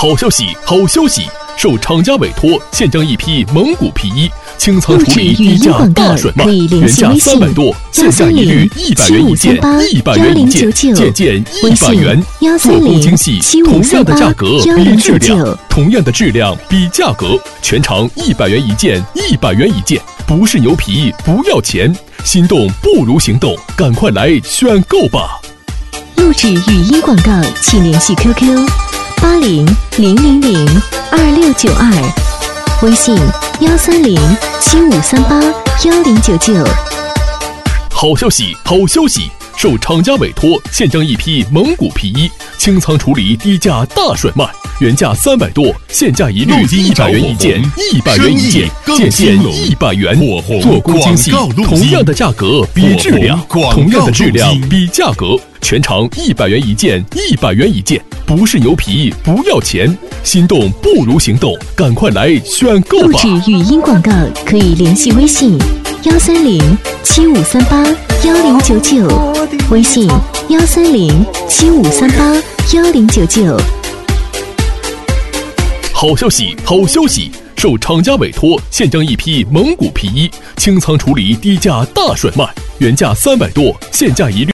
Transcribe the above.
好消息，好消息！受厂家委托，现将一批蒙古皮衣清仓处理，低价大甩卖，原价300多，现价一律100元一件，100元一件，件100元，做工精细，同样的价格比质量，同样的质量比价格，全场100元一件，100元一件，不是牛皮不要钱，心动不如行动，赶快来选购吧！ 录制语音广告，请联系 QQ800002，微信13075381099。 好消息，好消息！受厂家委托，现将一批蒙古皮衣清仓处理，低价大甩卖，原价300多，现价一律100元一件，100元一件，件100元，做工精细，同样的价格比质量，同样的质量比价格，全场100元一件，100元一件，不是牛皮不要钱，心动不如行动，赶快来选购吧！ 录制语音广告可以联系微信13075381099，微信13075381099。 好消息，好消息！受厂家委托，现将一批蒙古皮衣清仓处理，低价大甩卖，原价300多，现价一律